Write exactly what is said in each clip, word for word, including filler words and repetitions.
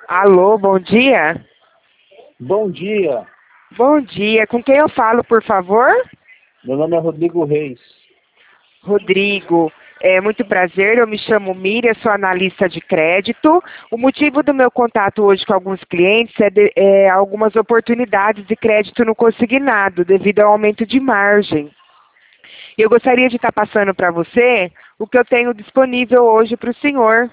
Alô, bom dia? Bom dia, Bom dia. Com quem eu falo, por favor? meu nome é Rodrigo Reis. Rodrigo, é muito prazer. Eu me chamo Miriam, sou analista de crédito. O motivo do meu contato hoje com alguns clientes é, de, é algumas oportunidades de crédito no consignado, devido ao aumento de margem. E eu gostaria de estar passando para você o que eu tenho disponível hoje para o senhor.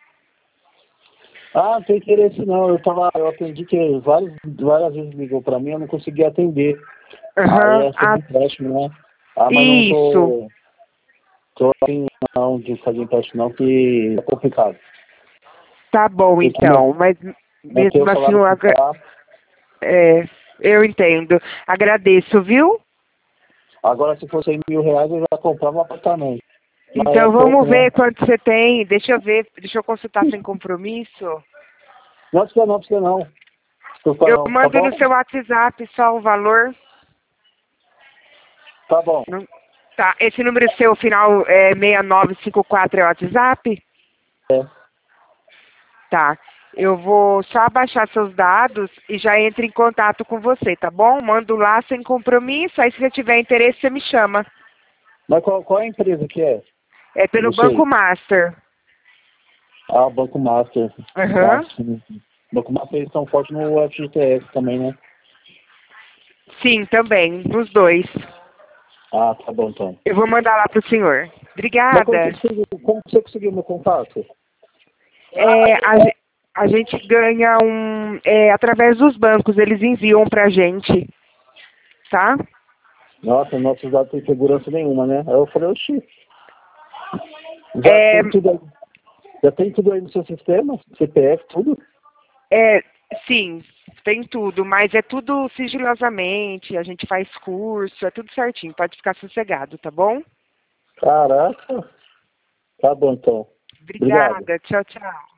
Ah, não tem interesse não, eu, tava, eu atendi que várias, várias vezes ligou para mim, eu não consegui atender. Aí Aham, é ah, sobre empréstimo, né? Ah, mas não isso. tô, tô assim não de fazer empréstimo não, que é complicado. Tá bom, Porque meu, então. Mas manter o mesmo assim, salário eu, que agra- tá. é, eu entendo. Agradeço, viu? Agora se fosse cem mil reais eu já comprava um apartamento. Mas é Então pouco, vamos né? ver quanto você tem. Deixa eu ver, deixa eu consultar sem compromisso. Não precisa não, precisa não. Desculpa Eu não, tá mando bom? no seu WhatsApp só o valor. Tá bom. Não- Tá, esse número seu, final é seis nove cinco quatro, é o WhatsApp? É. Tá. Eu vou só abaixar seus dados e já entro em contato com você, tá bom? Mando lá sem compromisso, aí se você tiver interesse, você me chama. Mas qual, qual é a empresa que é? É pelo Banco Você? Master. Ah, Banco Master. Ah, Aham. sim. Banco Master eles são fortes no F G T S também, né? Sim, também, nos dois. Ah, tá bom então. Eu vou mandar lá pro senhor. Mas como Obrigada. você conseguiu, como você conseguiu meu contato? É, a, ge- a gente ganha um... É, através dos bancos, eles enviam pra gente, tá? Nossa, nossos dados não tem segurança nenhuma, né? Aí eu falei, oxi, já É, tem tudo aí. Já tem tudo aí no seu sistema? C P F, tudo? é, sim, tem tudo, mas é tudo sigilosamente, a gente faz curso, é tudo certinho, pode ficar sossegado, tá bom? Caraca. Tá bom então. Obrigado. Obrigada, tchau, tchau.